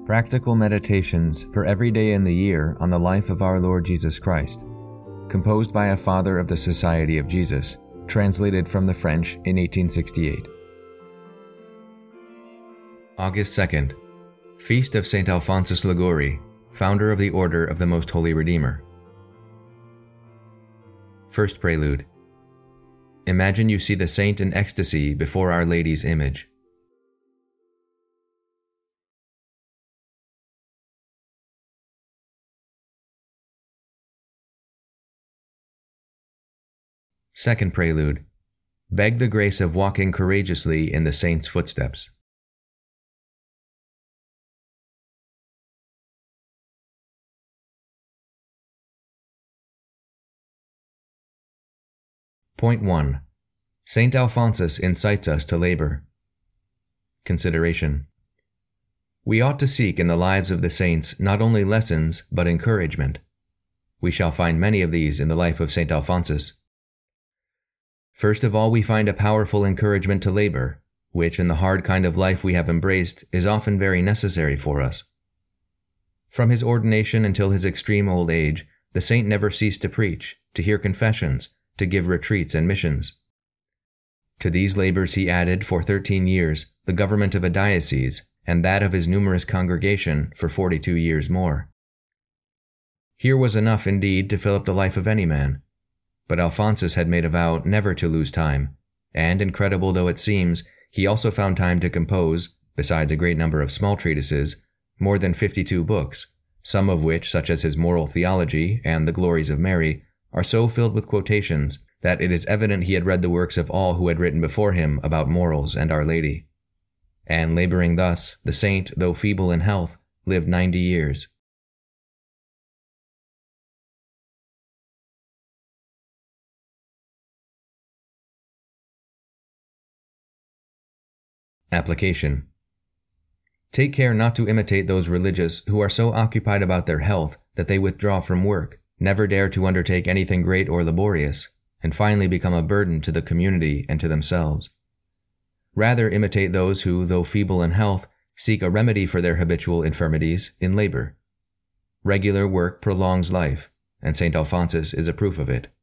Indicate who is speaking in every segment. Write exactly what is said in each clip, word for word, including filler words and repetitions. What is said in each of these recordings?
Speaker 1: Practical Meditations for Every Day in the Year on the Life of Our Lord Jesus Christ, composed by a Father of the Society of Jesus, translated from the French in eighteen sixty-eight. August second, Feast of Saint Alphonsus Liguori, founder of the Order of the Most Holy Redeemer. First Prelude. Imagine you see the saint in ecstasy before Our Lady's image. Second Prelude. Beg the grace of walking courageously in the saint's footsteps. Point one. Saint Alphonsus incites us to labor. Consideration. We ought to seek in the lives of the saints not only lessons, but encouragement. We shall find many of these in the life of Saint Alphonsus. First of all, we find a powerful encouragement to labor, which in the hard kind of life we have embraced is often very necessary for us. From his ordination until his extreme old age, the saint never ceased to preach, to hear confessions, to give retreats and missions. To these labors he added for thirteen years the government of a diocese and that of his numerous congregation for forty-two years more. Here was enough indeed to fill up the life of any man. But Alphonsus had made a vow never to lose time, and, incredible though it seems, he also found time to compose, besides a great number of small treatises, more than fifty-two books, some of which, such as his Moral Theology and the Glories of Mary, are so filled with quotations that it is evident he had read the works of all who had written before him about morals and Our Lady. And laboring thus, the saint, though feeble in health, lived ninety years. Application. Take care not to imitate those religious who are so occupied about their health that they withdraw from work, never dare to undertake anything great or laborious, and finally become a burden to the community and to themselves. Rather imitate those who, though feeble in health, seek a remedy for their habitual infirmities in labor. Regular work prolongs life, and Saint Alphonsus is a proof of it.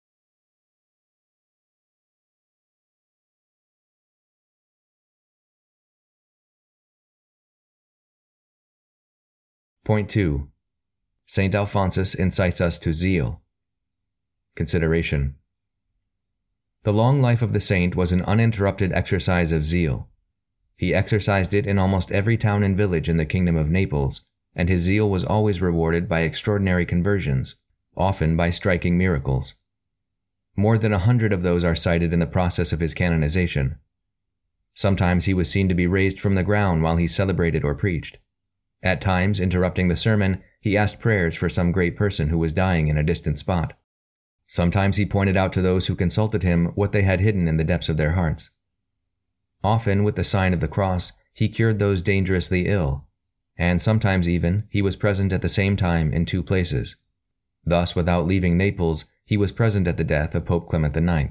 Speaker 1: Point two. Saint Alphonsus incites us to zeal. Consideration. The long life of the saint was an uninterrupted exercise of zeal. He exercised it in almost every town and village in the kingdom of Naples, and his zeal was always rewarded by extraordinary conversions, often by striking miracles. More than a hundred of those are cited in the process of his canonization. Sometimes he was seen to be raised from the ground while he celebrated or preached. At times, interrupting the sermon, he asked prayers for some great person who was dying in a distant spot. Sometimes he pointed out to those who consulted him what they had hidden in the depths of their hearts. Often, with the sign of the cross, he cured those dangerously ill, and sometimes even he was present at the same time in two places. Thus, without leaving Naples, he was present at the death of Pope Clement the Ninth.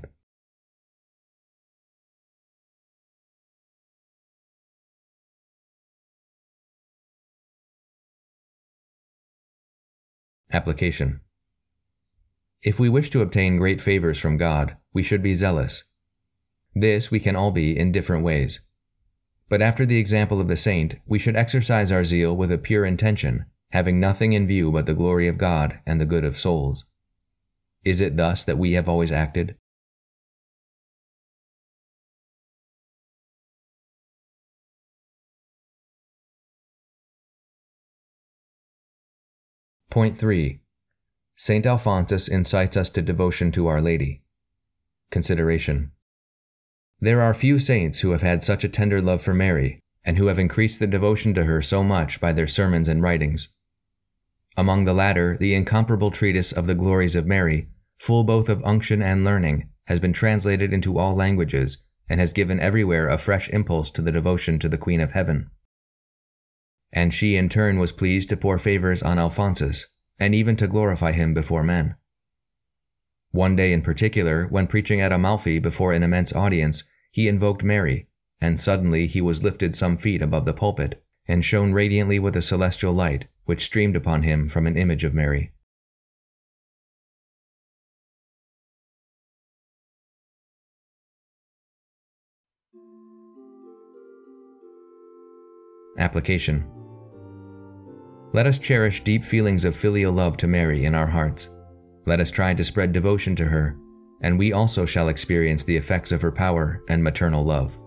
Speaker 1: Application. If we wish to obtain great favors from God, we should be zealous. This we can all be in different ways. But after the example of the saint, we should exercise our zeal with a pure intention, having nothing in view but the glory of God and the good of souls. Is it thus that we have always acted? Point three. Saint Alphonsus incites us to devotion to Our Lady. Consideration. There are few saints who have had such a tender love for Mary, and who have increased the devotion to her so much by their sermons and writings. Among the latter, the incomparable treatise of the Glories of Mary, full both of unction and learning, has been translated into all languages, and has given everywhere a fresh impulse to the devotion to the Queen of Heaven. And she in turn was pleased to pour favors on Alphonsus, and even to glorify him before men. One day in particular, when preaching at Amalfi before an immense audience, he invoked Mary, and suddenly he was lifted some feet above the pulpit, and shone radiantly with a celestial light which streamed upon him from an image of Mary. Application. Let us cherish deep feelings of filial love to Mary in our hearts. Let us try to spread devotion to her, and we also shall experience the effects of her power and maternal love.